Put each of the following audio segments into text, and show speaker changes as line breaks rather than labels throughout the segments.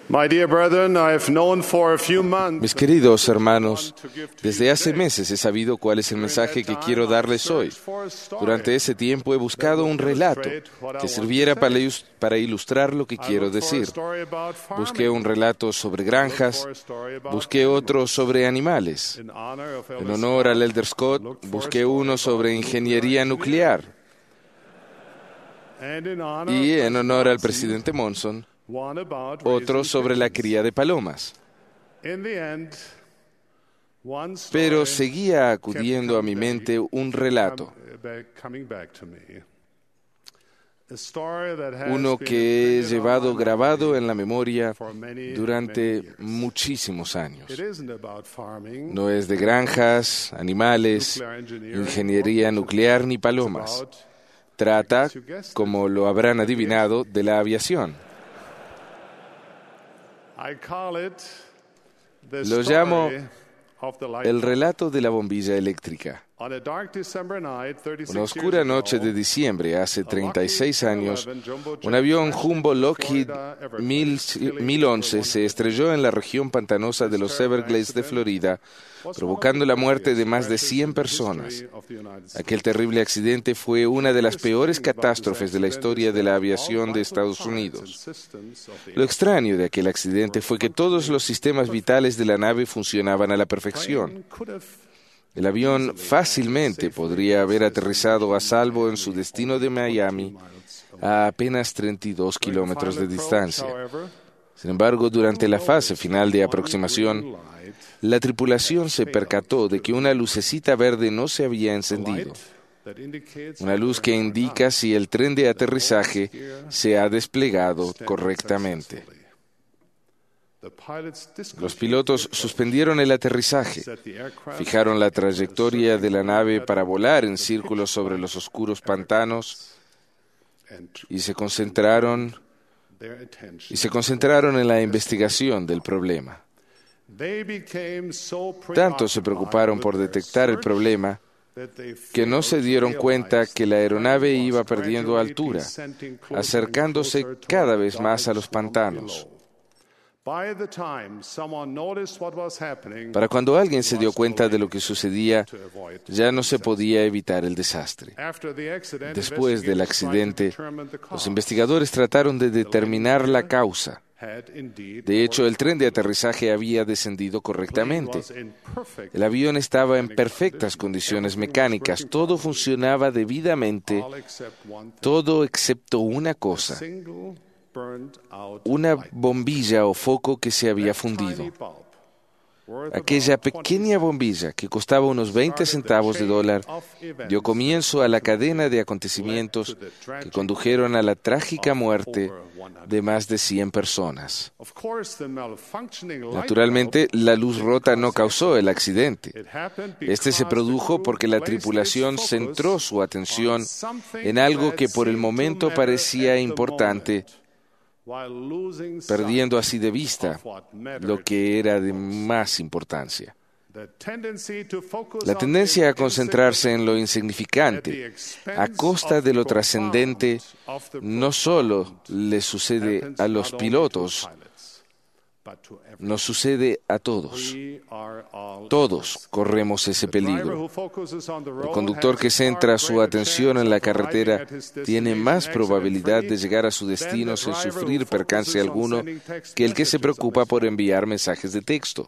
My dear brethren, I have known for a few months
Mis queridos hermanos, desde hace meses he sabido cuál es el mensaje que quiero darles hoy. Durante ese tiempo he buscado un relato que sirviera para ilustrar lo que quiero decir. Busqué un relato sobre granjas, busqué otro sobre animales. En honor al Elder Scott, busqué uno sobre ingeniería nuclear. Y en honor al presidente Monson, otro sobre la cría de palomas. Pero seguía acudiendo a mi mente un relato, uno que he llevado grabado en la memoria durante muchísimos años. No es de granjas, animales, ingeniería nuclear ni palomas. Trata, como lo habrán adivinado, de la aviación. Lo llamo el relato de la bombilla eléctrica. Una oscura noche de diciembre, hace 36 años, un avión Jumbo Lockheed 1011 se estrelló en la región pantanosa de los Everglades de Florida, provocando la muerte de más de 100 personas. Aquel terrible accidente fue una de las peores catástrofes de la historia de la aviación de Estados Unidos. Lo extraño de aquel accidente fue que todos los sistemas vitales de la nave funcionaban a la perfección. El avión fácilmente podría haber aterrizado a salvo en su destino de Miami a apenas 32 kilómetros de distancia. Sin embargo, durante la fase final de aproximación, la tripulación se percató de que una lucecita verde no se había encendido. Una luz que indica si el tren de aterrizaje se ha desplegado correctamente. Los pilotos suspendieron el aterrizaje, fijaron la trayectoria de la nave para volar en círculos sobre los oscuros pantanos y se concentraron en la investigación del problema. Tanto se preocuparon por detectar el problema que no se dieron cuenta que la aeronave iba perdiendo altura, acercándose cada vez más a los pantanos. Para cuando alguien se dio cuenta de lo que sucedía, ya no se podía evitar el desastre. Después del accidente, los investigadores trataron de determinar la causa. De hecho, el tren de aterrizaje había descendido correctamente. El avión estaba en perfectas condiciones mecánicas, todo funcionaba debidamente, todo excepto una cosa: una bombilla o foco que se había fundido. Aquella pequeña bombilla, que costaba unos 20 centavos de dólar, dio comienzo a la cadena de acontecimientos que condujeron a la trágica muerte de más de 100 personas. Naturalmente, la luz rota no causó el accidente. Este se produjo porque la tripulación centró su atención en algo que por el momento parecía importante, perdiendo así de vista lo que era de más importancia. La tendencia a concentrarse en lo insignificante a costa de lo trascendente no solo le sucede a los pilotos, nos sucede a todos. Todos corremos ese peligro. El conductor que centra su atención en la carretera tiene más probabilidad de llegar a su destino sin sufrir percance alguno que el que se preocupa por enviar mensajes de texto.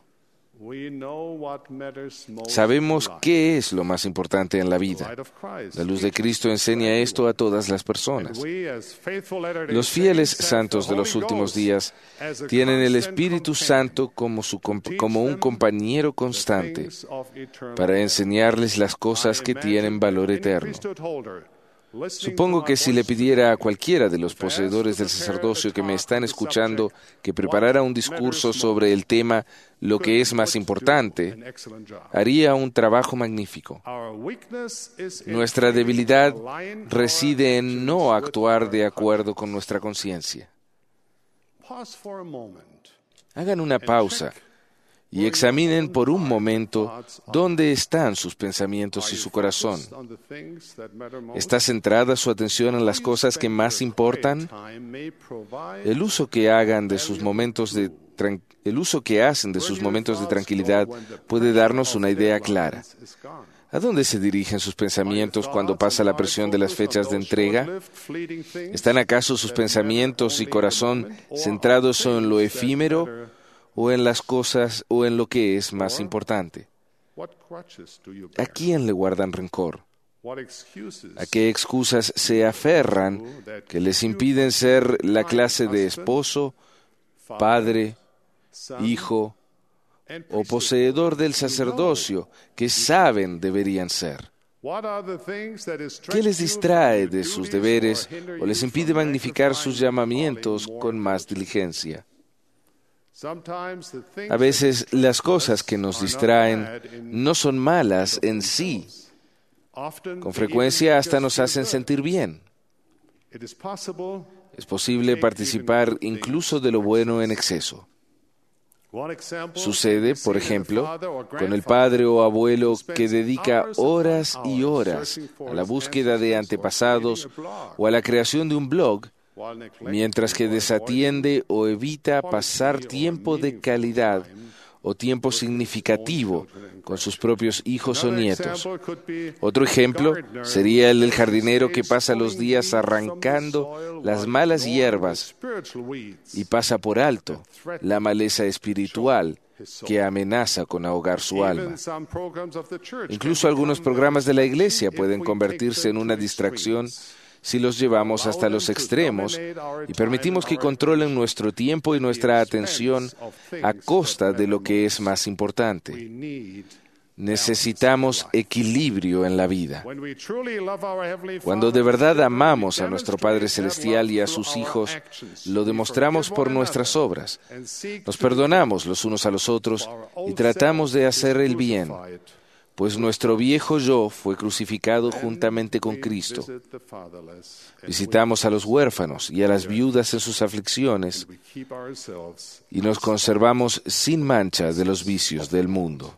Sabemos qué es lo más importante en la vida. La luz de Cristo enseña esto a todas las personas. Los fieles santos de los últimos días tienen el Espíritu Santo como un compañero constante para enseñarles las cosas que tienen valor eterno. Supongo que si le pidiera a cualquiera de los poseedores del sacerdocio que me están escuchando que preparara un discurso sobre el tema "lo que es más importante", haría un trabajo magnífico. Nuestra debilidad reside en no actuar de acuerdo con nuestra conciencia. Hagan una pausa y examinen por un momento dónde están sus pensamientos y su corazón. ¿Está centrada su atención en las cosas que más importan? El uso que hacen de sus momentos de tranquilidad puede darnos una idea clara. ¿A dónde se dirigen sus pensamientos cuando pasa la presión de las fechas de entrega? ¿Están acaso sus pensamientos y corazón centrados en lo efímero o en las cosas o en lo que es más importante? ¿A quién le guardan rencor? ¿A qué excusas se aferran que les impiden ser la clase de esposo, padre, hijo o poseedor del sacerdocio que saben deberían ser? ¿Qué les distrae de sus deberes o les impide magnificar sus llamamientos con más diligencia? A veces las cosas que nos distraen no son malas en sí. Con frecuencia hasta nos hacen sentir bien. Es posible participar incluso de lo bueno en exceso. Sucede, por ejemplo, con el padre o abuelo que dedica horas y horas a la búsqueda de antepasados o a la creación de un blog, mientras que desatiende o evita pasar tiempo de calidad o tiempo significativo con sus propios hijos o nietos. Otro ejemplo sería el del jardinero que pasa los días arrancando las malas hierbas y pasa por alto la maleza espiritual que amenaza con ahogar su alma. Incluso algunos programas de la iglesia pueden convertirse en una distracción si los llevamos hasta los extremos y permitimos que controlen nuestro tiempo y nuestra atención a costa de lo que es más importante. Necesitamos equilibrio en la vida. Cuando de verdad amamos a nuestro Padre Celestial y a sus hijos, lo demostramos por nuestras obras. Nos perdonamos los unos a los otros y tratamos de hacer el bien, pues nuestro viejo yo fue crucificado juntamente con Cristo. Visitamos a los huérfanos y a las viudas en sus aflicciones y nos conservamos sin mancha de los vicios del mundo.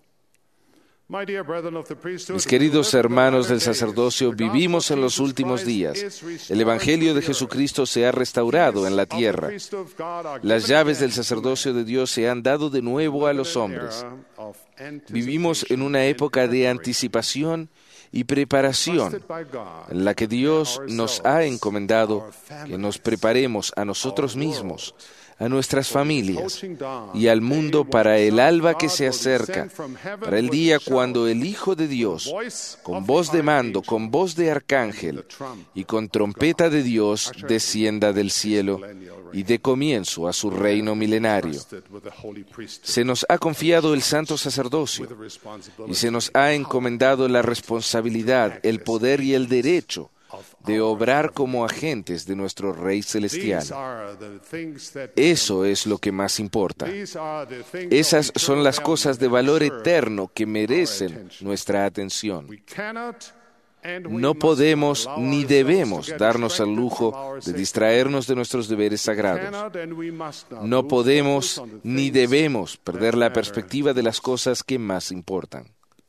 Mis queridos hermanos del sacerdocio, vivimos en los últimos días. El Evangelio de Jesucristo se ha restaurado en la tierra. Las llaves del sacerdocio de Dios se han dado de nuevo a los hombres. Vivimos en una época de anticipación y preparación, en la que Dios nos ha encomendado que nos preparemos a nosotros mismos, a nuestras familias y al mundo para el alba que se acerca, para el día cuando el Hijo de Dios, con voz de mando, con voz de arcángel y con trompeta de Dios, descienda del cielo y dé comienzo a su reino milenario. Se nos ha confiado el santo sacerdocio y se nos ha encomendado la responsabilidad, el poder y el derecho de obrar como agentes de nuestro Rey Celestial. Eso es lo que más importa. Esas son las cosas de valor eterno que merecen nuestra atención. No podemos ni debemos darnos el lujo de distraernos de nuestros deberes sagrados. No podemos ni debemos perder la perspectiva de las cosas que más importan.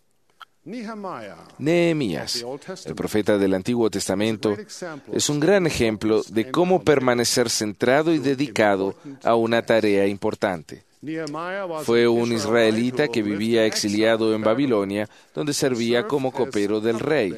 Nehemías, el profeta del Antiguo Testamento, es un gran ejemplo de cómo permanecer centrado y dedicado a una tarea importante. Fue un israelita que vivía exiliado en Babilonia, donde servía como copero del rey.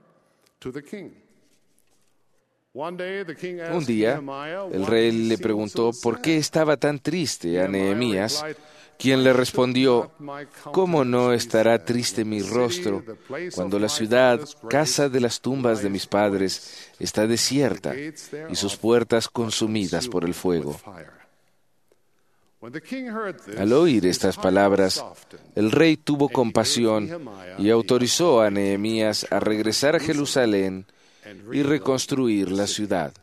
Un día, el rey le preguntó por qué estaba tan triste a Nehemías, quien le respondió: ¿cómo no estará triste mi rostro cuando la ciudad, casa de las tumbas de mis padres, está desierta y sus puertas consumidas por el fuego? Al oír estas palabras, el rey tuvo compasión y autorizó a Nehemías a regresar a Jerusalén y reconstruir la ciudad.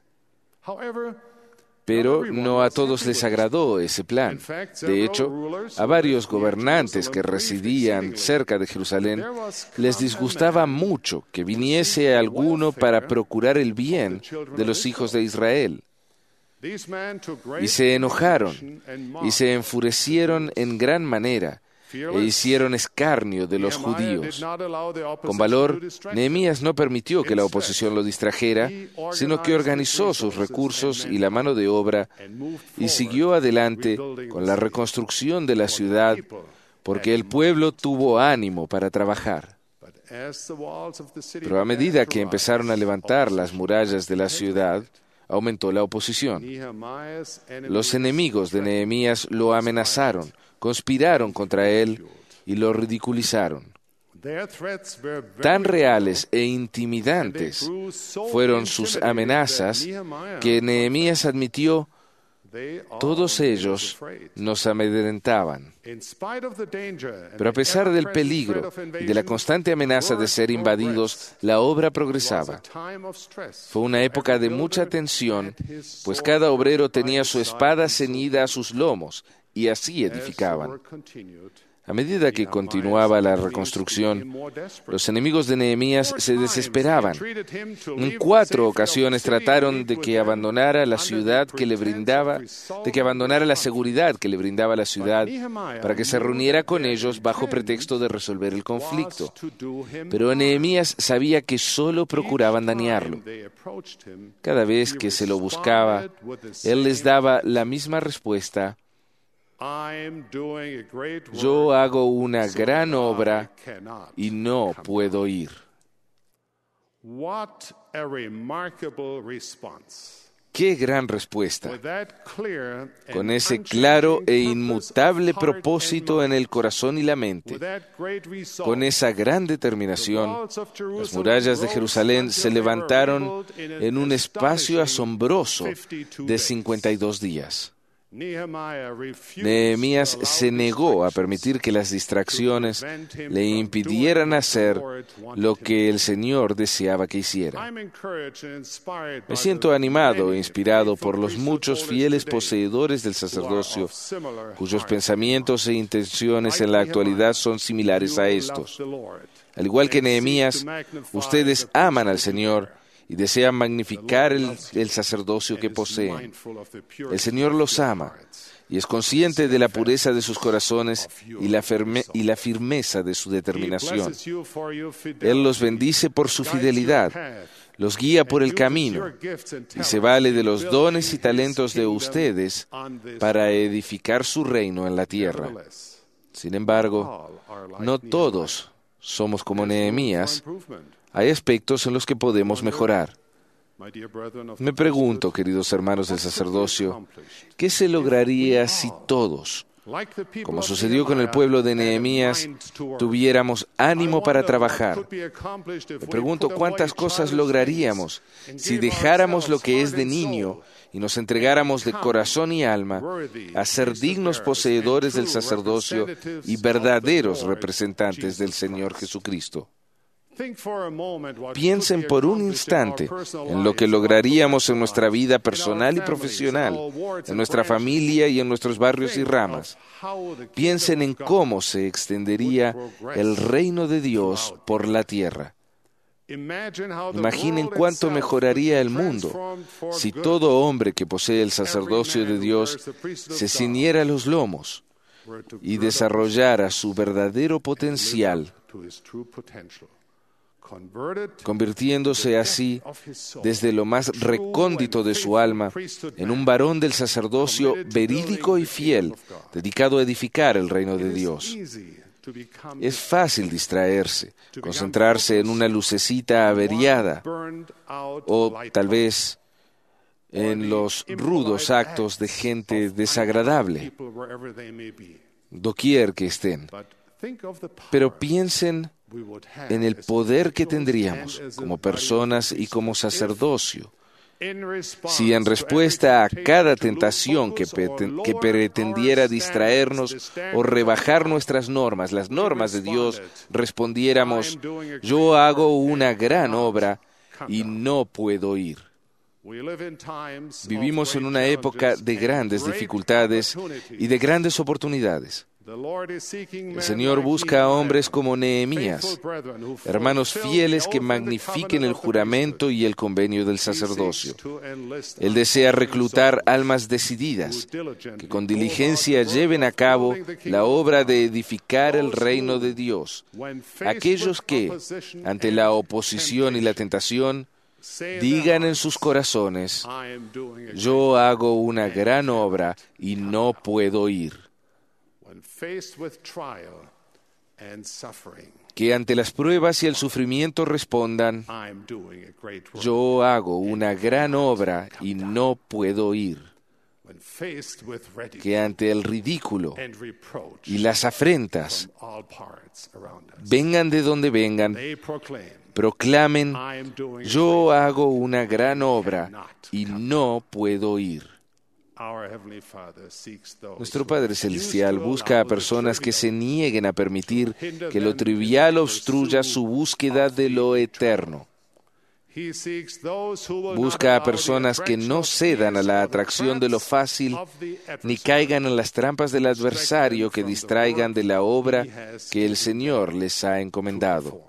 Pero no a todos les agradó ese plan. De hecho, a varios gobernantes que residían cerca de Jerusalén les disgustaba mucho que viniese alguno para procurar el bien de los hijos de Israel. Y se enojaron y se enfurecieron en gran manera e hicieron escarnio de los judíos. Con valor, Nehemías no permitió que la oposición lo distrajera, sino que organizó sus recursos y la mano de obra y siguió adelante con la reconstrucción de la ciudad, porque el pueblo tuvo ánimo para trabajar. Pero a medida que empezaron a levantar las murallas de la ciudad, aumentó la oposición. Los enemigos de Nehemías lo amenazaron, conspiraron contra él y lo ridiculizaron. Tan reales e intimidantes fueron sus amenazas que Nehemías admitió: todos ellos nos amedrentaban. Pero a pesar del peligro y de la constante amenaza de ser invadidos, la obra progresaba. Fue una época de mucha tensión, pues cada obrero tenía su espada ceñida a sus lomos, y así edificaban. A medida que continuaba la reconstrucción, los enemigos de Nehemías se desesperaban. En 4 ocasiones trataron de que abandonara la seguridad que le brindaba la ciudad para que se reuniera con ellos bajo pretexto de resolver el conflicto. Pero Nehemías sabía que solo procuraban dañarlo. Cada vez que se lo buscaba, él les daba la misma respuesta: yo hago una gran obra y no puedo ir. ¡Qué gran respuesta! Con ese claro e inmutable propósito en el corazón y la mente, con esa gran determinación, las murallas de Jerusalén se levantaron en un espacio asombroso de 52 días. Nehemías se negó a permitir que las distracciones le impidieran hacer lo que el Señor deseaba que hiciera. Me siento animado e inspirado por los muchos fieles poseedores del sacerdocio cuyos pensamientos e intenciones en la actualidad son similares a estos. Al igual que Nehemías, ustedes aman al Señor y desean magnificar el sacerdocio que poseen. El Señor los ama y es consciente de la pureza de sus corazones y la firmeza de su determinación. Él los bendice por su fidelidad, los guía por el camino y se vale de los dones y talentos de ustedes para edificar su reino en la tierra. Sin embargo, no todos somos como Nehemías. Hay aspectos en los que podemos mejorar. Me pregunto, queridos hermanos del sacerdocio, ¿qué se lograría si todos, como sucedió con el pueblo de Nehemías, tuviéramos ánimo para trabajar? Me pregunto cuántas cosas lograríamos si dejáramos lo que es de niño y nos entregáramos de corazón y alma a ser dignos poseedores del sacerdocio y verdaderos representantes del Señor Jesucristo. Piensen por un instante en lo que lograríamos en nuestra vida personal y profesional, en nuestra familia y en nuestros barrios y ramas. Piensen en cómo se extendería el reino de Dios por la tierra. Imaginen cuánto mejoraría el mundo si todo hombre que posee el sacerdocio de Dios se ciñera los lomos y desarrollara su verdadero potencial, convirtiéndose así desde lo más recóndito de su alma en un varón del sacerdocio verídico y fiel, dedicado a edificar el reino de Dios. Es fácil distraerse, concentrarse en una lucecita averiada o tal vez en los rudos actos de gente desagradable, doquier que estén. Pero piensen en el poder que tendríamos como personas y como sacerdocio si en respuesta a cada tentación que pretendiera distraernos o rebajar nuestras normas, las normas de Dios, respondiéramos: yo hago una gran obra y no puedo ir. Vivimos en una época de grandes dificultades y de grandes oportunidades. El Señor busca a hombres como Nehemías, hermanos fieles que magnifiquen el juramento y el convenio del sacerdocio. Él desea reclutar almas decididas, que con diligencia lleven a cabo la obra de edificar el reino de Dios. Aquellos que, ante la oposición y la tentación, digan en sus corazones: yo hago una gran obra y no puedo ir. Que ante las pruebas y el sufrimiento respondan: yo hago una gran obra y no puedo ir. Que ante el ridículo y las afrentas, vengan de donde vengan, proclamen: yo hago una gran obra y no puedo ir. Nuestro Padre Celestial busca a personas que se nieguen a permitir que lo trivial obstruya su búsqueda de lo eterno. Busca a personas que no cedan a la atracción de lo fácil, ni caigan en las trampas del adversario que distraigan de la obra que el Señor les ha encomendado.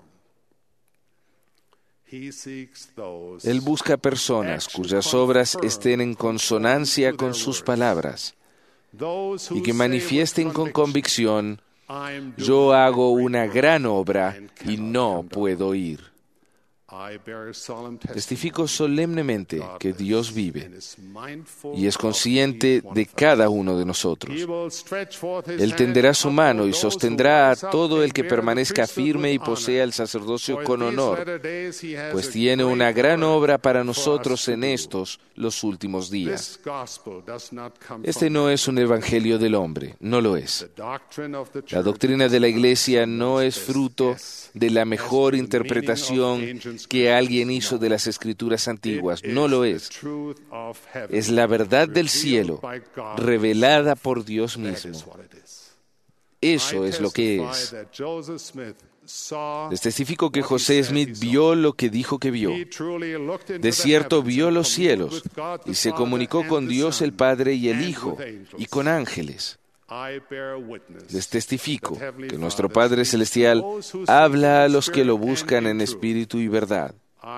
Él busca personas cuyas obras estén en consonancia con sus palabras y que manifiesten con convicción: yo hago una gran obra y no puedo ir. Testifico solemnemente que Dios vive y es consciente de cada uno de nosotros. Él tenderá su mano y sostendrá a todo el que permanezca firme y posea el sacerdocio con honor, pues tiene una gran obra para nosotros en estos, los últimos días. Este no es un evangelio del hombre, no lo es. La doctrina de la Iglesia no es fruto de la mejor interpretación que alguien hizo de las Escrituras antiguas. No lo es. Es la verdad del cielo, revelada por Dios mismo. Eso es lo que es. Les testifico que José Smith vio lo que dijo que vio. De cierto vio los cielos y se comunicó con Dios el Padre y el Hijo y con ángeles. Les testifico que nuestro Padre Celestial habla a los que lo buscan en espíritu y verdad.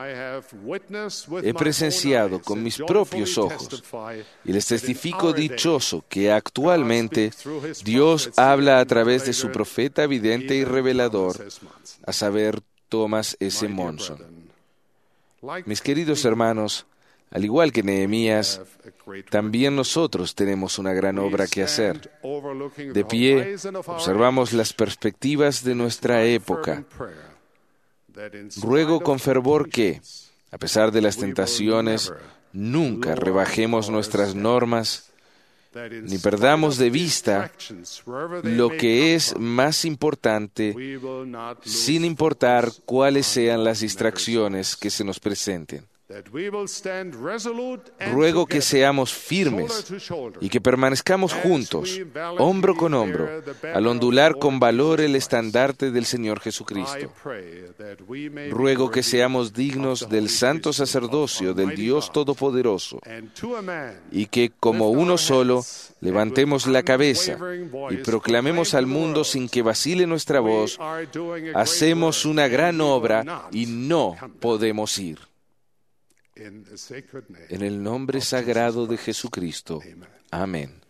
He presenciado con mis propios ojos y les testifico dichoso que actualmente Dios habla a través de su profeta vidente y revelador, a saber, Thomas S. Monson. Mis queridos hermanos, al igual que Nehemías, también nosotros tenemos una gran obra que hacer. De pie, observamos las perspectivas de nuestra época. Ruego con fervor que, a pesar de las tentaciones, nunca rebajemos nuestras normas, ni perdamos de vista lo que es más importante, sin importar cuáles sean las distracciones que se nos presenten. Ruego que seamos firmes y que permanezcamos juntos, hombro con hombro, al ondular con valor el estandarte del Señor Jesucristo. Ruego que seamos dignos del santo sacerdocio del Dios Todopoderoso y que, como uno solo, levantemos la cabeza y proclamemos al mundo sin que vacile nuestra voz: hacemos una gran obra y no podemos ir. En el nombre sagrado de Jesucristo. Amén.